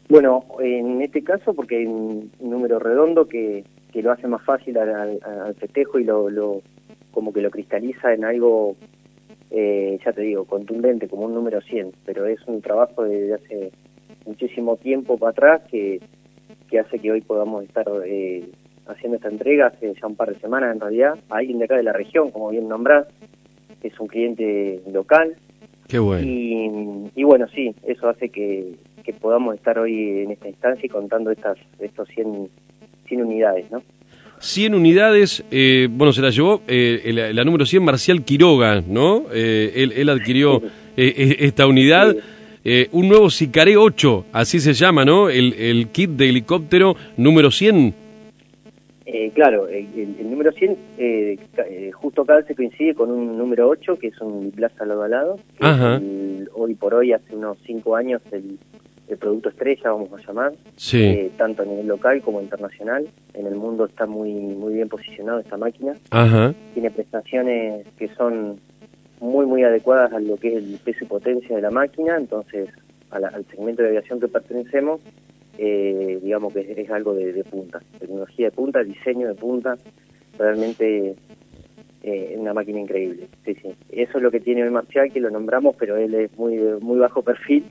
Bueno, en este caso porque hay un número redondo que lo hace más fácil al festejo y como que lo cristaliza en algo, ya te digo, contundente, como un número 100, pero es un trabajo desde hace muchísimo tiempo para atrás que hace que hoy podamos estar haciendo esta entrega, hace ya un par de semanas en realidad, a alguien de acá de la región, como bien nombrás, es un cliente local. Qué bueno. Y bueno, sí, eso hace que podamos estar hoy en esta instancia y contando estos 100 unidades, ¿no? 100 unidades, bueno, se la llevó la número 100, Marcial Quiroga, ¿no? Él adquirió esta unidad, un nuevo Sicaré 8, así se llama, ¿no? El kit de helicóptero número 100. Claro, el número 100 justo acá se coincide con un número 8, que es un biplaza lado a lado, que es hoy por hoy, hace unos 5 años, el producto estrella, vamos a llamar, sí. Tanto a nivel local como internacional. En el mundo está muy bien posicionado esta máquina. Ajá. Tiene prestaciones que son muy adecuadas a lo que es el peso y potencia de la máquina, entonces al segmento de aviación que pertenecemos, digamos que es algo de punta, tecnología de punta, diseño de punta, realmente una máquina increíble. Sí. Eso es lo que tiene hoy Marcial, que lo nombramos, pero él es muy bajo perfil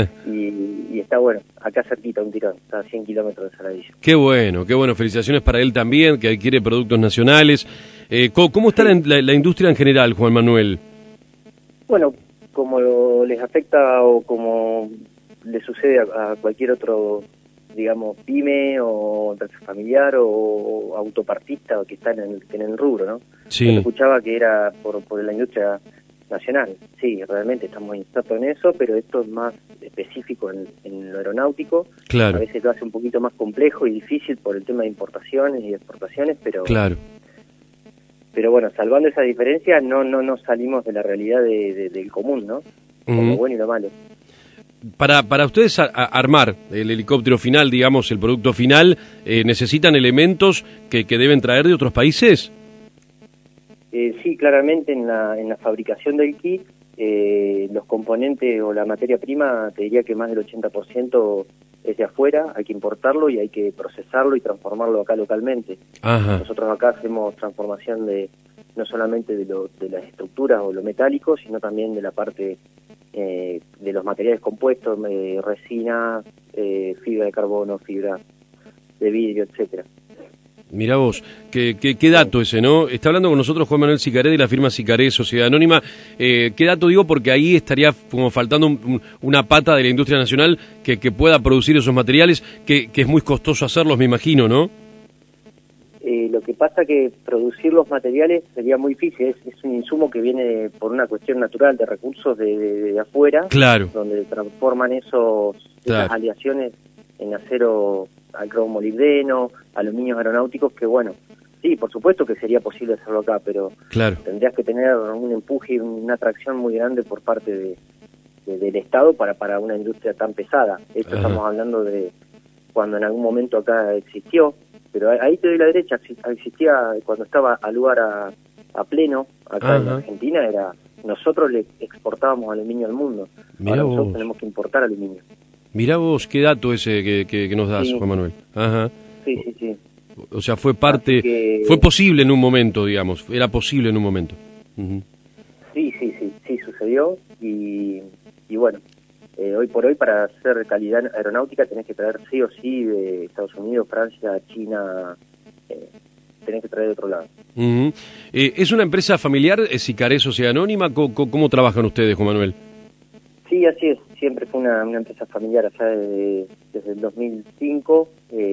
y está bueno, acá cerquita, un tirón, está a 100 kilómetros de Saladillo. Qué bueno, felicitaciones para él también, que adquiere productos nacionales. ¿Cómo está la industria en general, Juan Manuel? Bueno, como les afecta o como le sucede a cualquier otro, digamos, pyme o empresa familiar o autopartista que está en el rubro, ¿no? Sí. Yo escuchaba que era por la industria nacional. Sí, realmente estamos insertos en eso, pero esto es más específico en lo aeronáutico. Claro. A veces lo hace un poquito más complejo y difícil por el tema de importaciones y exportaciones, pero... Claro. Pero bueno, salvando esa diferencia, no salimos de la realidad del común, ¿no? Con lo bueno y lo malo. Para ustedes armar el helicóptero final, digamos, el producto final, ¿necesitan elementos que deben traer de otros países? Sí, claramente en la fabricación del kit, los componentes o la materia prima, te diría que más del 80% es de afuera, hay que importarlo y hay que procesarlo y transformarlo acá localmente. Ajá. Nosotros acá hacemos transformación no solamente de las estructuras o lo metálico, sino también de la parte de los materiales compuestos, resina, fibra de carbono, fibra de vidrio, etcétera. Mirá vos, qué dato ese, ¿no? Está hablando con nosotros Juan Manuel Sicaré de la firma Sicaré, Sociedad Anónima. ¿Qué dato digo? Porque ahí estaría como faltando una pata de la industria nacional que pueda producir esos materiales, que es muy costoso hacerlos, me imagino, ¿no? Lo que pasa que producir los materiales sería muy difícil, es un insumo que viene por una cuestión natural de recursos de afuera, claro, donde transforman esas aleaciones en acero al cromo molibdeno, aluminios aeronáuticos, que bueno, sí, por supuesto que sería posible hacerlo acá, pero claro. Tendrías que tener un empuje y una atracción muy grande por parte del Estado para una industria tan pesada. Esto estamos hablando de cuando en algún momento acá existió, pero ahí te doy la derecha, existía cuando estaba al lugar a pleno, acá en Argentina, nosotros le exportábamos aluminio al mundo. Mirá Ahora vos. nosotros tenemos que importar aluminio. Mirá vos, qué dato ese que nos das, Sí. Juan Manuel. Ajá. Sí. O sea, fue fue posible en un momento, digamos, era posible en un momento. Sí, sucedió y bueno, hoy por hoy para hacer calidad aeronáutica tenés que traer sí o sí de Estados Unidos, Francia, China, tenés que traer de otro lado. ¿Es una empresa familiar, Sicaré Sociedad Anónima? ¿Cómo trabajan ustedes, Juan Manuel? Sí, así es, siempre fue una empresa familiar allá desde el 2005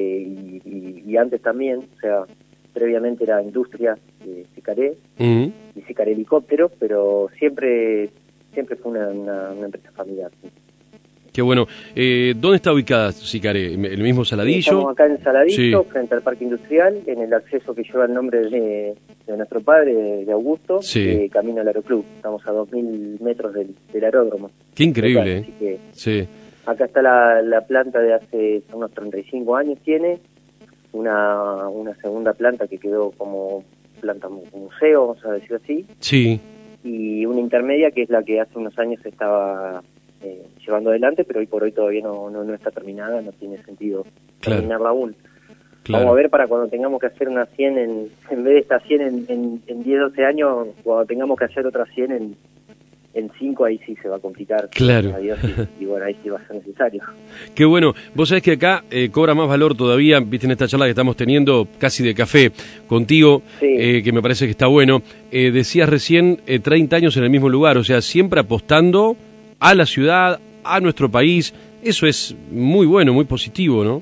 y antes también, o sea, previamente era industria de Sicaré y Sicaré Helicópteros, pero siempre fue una empresa familiar. Sí. Qué bueno. ¿Dónde está ubicada Sicaré? ¿El mismo Saladillo? Estamos acá en Saladillo, sí. frente al Parque Industrial, en el acceso que lleva el nombre de nuestro padre, de Augusto, sí. camino al Aeroclub. Estamos a 2000 metros del aeródromo. Qué increíble, Así que sí. acá está la planta de hace unos 35 años tiene, una segunda planta que quedó como planta museo, vamos a decir así. Sí. Y una intermedia que es la que hace unos años estaba llevando adelante, pero hoy por hoy todavía no está terminada, no tiene sentido terminarla aún. Claro. Vamos a ver para cuando tengamos que hacer una 100, en vez de esta 100 en 10, 12 años, cuando tengamos que hacer otra 100 en 5, ahí sí se va a complicar. Claro. Adiós, y bueno, ahí sí va a ser necesario. Qué bueno. Vos sabés que acá cobra más valor todavía, viste, en esta charla que estamos teniendo casi de café contigo, sí. Que me parece que está bueno. Decías recién 30 años en el mismo lugar, o sea, siempre apostando a la ciudad, a nuestro país. Eso es muy bueno, muy positivo, ¿no?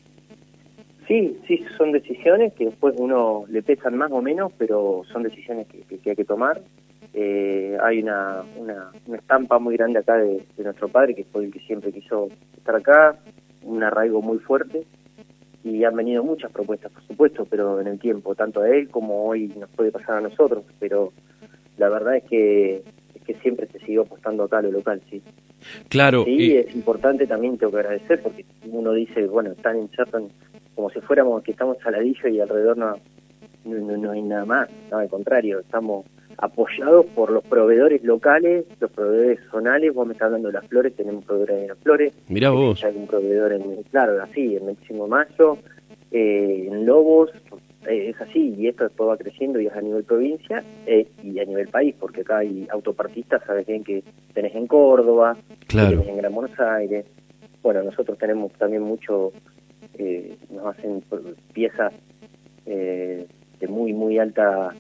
Sí, son decisiones que después uno le pesan más o menos, pero son decisiones que hay que tomar. Hay una estampa muy grande acá de nuestro padre, que fue el que siempre quiso estar acá, un arraigo muy fuerte, y han venido muchas propuestas, por supuesto, pero en el tiempo, tanto a él como hoy nos puede pasar a nosotros, pero la verdad es que siempre se siguió apostando acá a lo local, sí. Claro. Sí, es importante, también tengo que agradecer, porque uno dice, bueno, están insertos como si fuéramos que estamos al ladillo y alrededor no hay nada más, no, al contrario, estamos apoyados por los proveedores locales, los proveedores zonales. Vos me estás hablando de las flores, tenemos proveedores de las flores. Mirá vos. Hay un proveedor claro, así, en 25 de mayo, en Lobos, es así, y esto después va creciendo y es a nivel provincia y a nivel país, porque acá hay autopartistas, sabes bien que tenés en Córdoba, claro, tenés en Gran Buenos Aires. Bueno, nosotros tenemos también mucho, nos hacen piezas de muy alta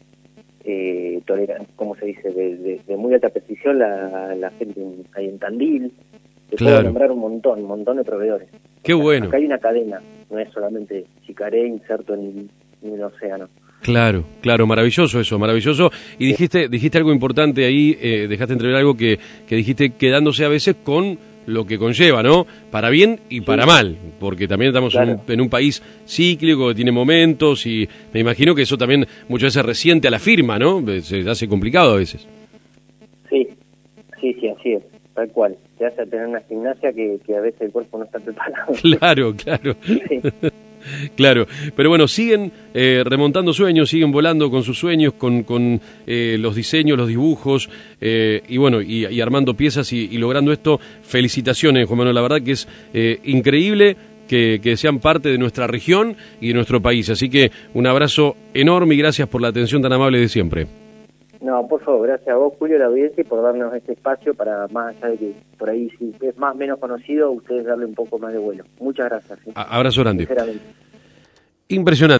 tolerancia, ¿cómo se dice? De muy alta precisión la gente ahí en Tandil. Te puedo nombrar un montón de proveedores. Qué bueno. Acá hay una cadena, no es solamente Sicaré inserto en el océano. Claro, maravilloso eso, maravilloso. Y dijiste algo importante ahí, dejaste entrever algo que dijiste, quedándose a veces con lo que conlleva, ¿no? Para bien y para mal, porque también estamos en un país cíclico que tiene momentos y me imagino que eso también muchas veces resiente a la firma, ¿no? Se hace complicado a veces. Sí, así es, tal cual. Te hace tener una gimnasia que a veces el cuerpo no está preparado. Claro. Sí. Claro, pero bueno, siguen remontando sueños, siguen volando con sus sueños, con los diseños, los dibujos, y bueno, y armando piezas y logrando esto. Felicitaciones, Juan Manuel, la verdad que es increíble que sean parte de nuestra región y de nuestro país, así que un abrazo enorme y gracias por la atención tan amable de siempre. No, por favor, gracias a vos, Julio, la audiencia, y por darnos este espacio para, más allá de que por ahí si es más o menos conocido, ustedes darle un poco más de vuelo. Muchas gracias. ¿Sí? Abrazo grande. Sinceramente. Impresionante.